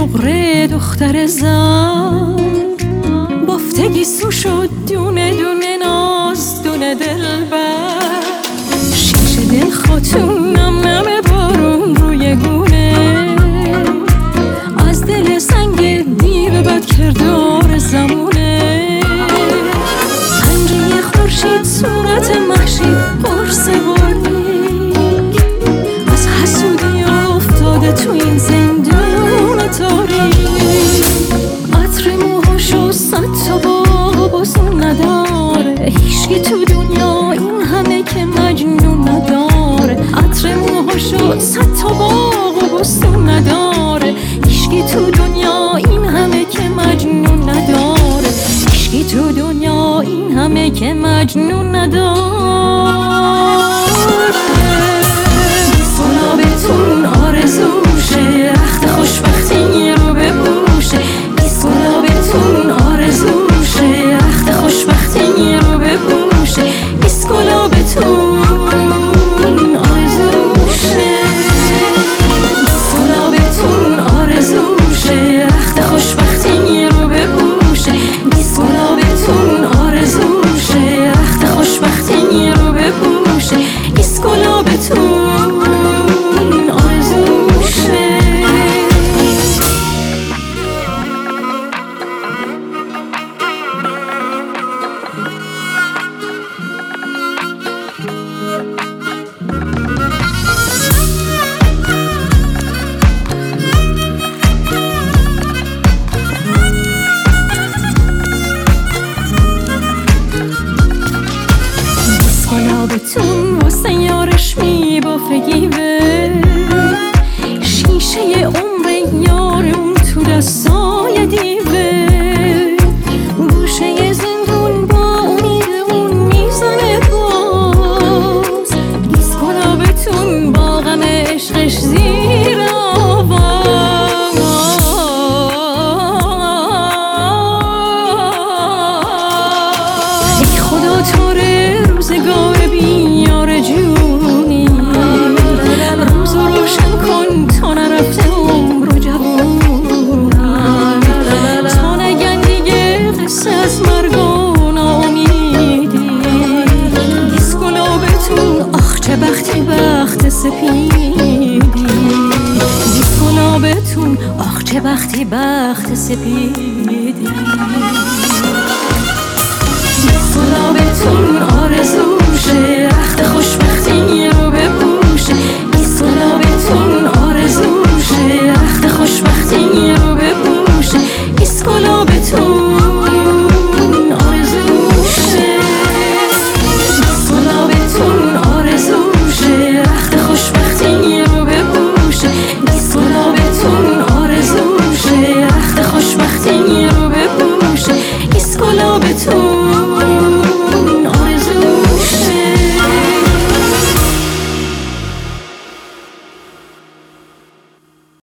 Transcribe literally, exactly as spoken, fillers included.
نقره دختر زن، بافتگی سو شد دونه دونه ناز دونه دلبر. شیشه دل خاتون نم نم بارون روی گونه، از دل سنگ دیو بد کردار زمونه. پنجه خورشید صورت مخشید قرص باریک، از حسودی افتاده تو این زندون تاریک. عطر موهاشو صد تا باغ بازون نداره، هیچکی تو دنیا این همه که مجنون نداره. عطر موهاشو صد تا باغ بازون نداره، هیچکی تو دنیا این همه که مجنون نداره. هیچکی تو دنیا این همه که مجنون نداره. گلابتون آرزوشه، رخت خوشبختی رو بپوشه. بیست گلابتون آرزوشه، رخت خوشبختی رو بپوشه. بیست گلابتون آرزوشه، بیست گلابتون آرزوشه، رخت خوشبختی رو بپوشه. بیست گلابتون آرزوشه، رخت خوشبختی رو بپوشه. بیست گلابتون گلابتون واسه یارش میبافه گیوه، شیشه عمر یار اون تو دستای دیوه. گوشه زندون با امید اون میزنه باز، بیست گلابتون با غم عشقش زیر آواز. ای خدا طوره روزگار بیار جونی، روز رو روشن کن تا نرفته عمر و جوونی. تا نگن دیگه قصه از مرگ و ناامیدی. بیست گلابتون آخ چه بختی بخت سپیدی. بیست گلابتون آخ چه بختی بخت سپیدی. بیست گلابتون آرزوشه، رخت خوشبختی رو بپوشه.